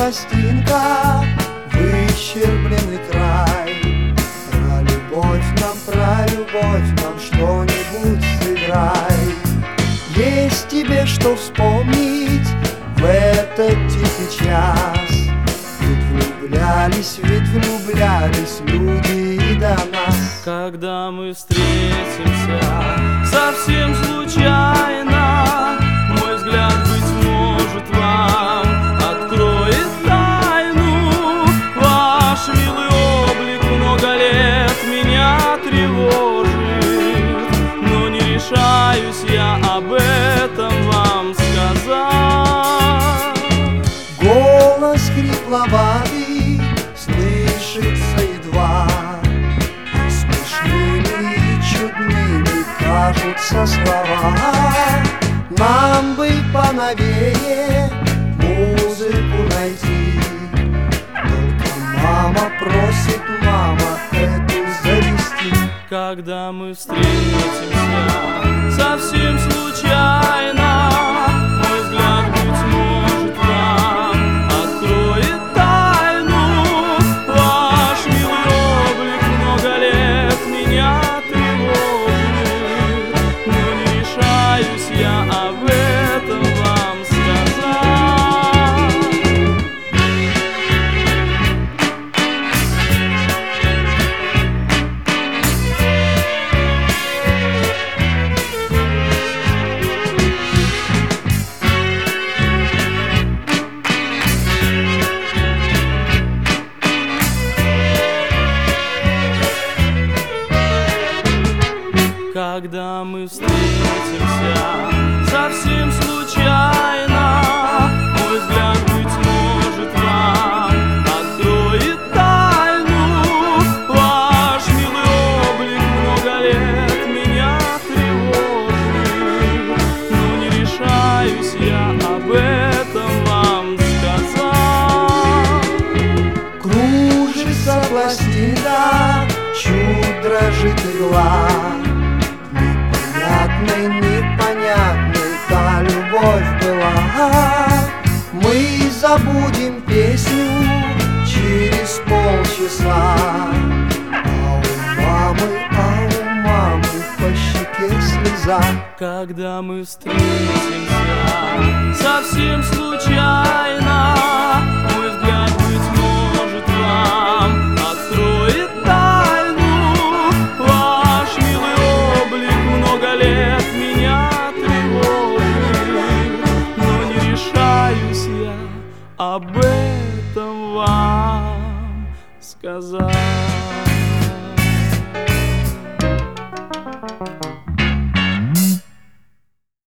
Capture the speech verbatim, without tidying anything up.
пластинка, выщербленный край. Про любовь нам, про любовь нам что-нибудь сыграй. Есть тебе что вспомнить в этот тихий час? Ведь влюблялись, ведь влюблялись люди и до нас. Когда мы встретимся совсем случайно, мой взгляд, быть может, вам откроет тайну. Ваш милый облик много лет меня тревожит, но не решаюсь я об этом вам сказать. Голос хрипловатый слышится едва, смешными и чудными кажутся слова. Нам бы поновее музыку найти, только мама просит, мама, эту завести. Когда мы встретимся совсем случайно, мой взгляд, быть может, вам откроет тайну. Ваш милый облик много лет меня тревожит, но не решаюсь я об этом вам сказать. Когда мы встретимся совсем случайно, мой взгляд, быть может, вам откроет тайну. Ваш милый облик много лет меня тревожит, но не решаюсь я об этом вам сказать. Кружится пластина, чуть дрожит игла. Непонятной, непонятной та любовь была. Мы забудем песню через полчаса, а у мамы, а у мамы по щеке слеза. Когда мы встретимся совсем случайно, мой взгляд, быть может, вам откроет тайну. Ваш милый облик много лет меня тревожит, но не решаюсь я об этом вам сказать.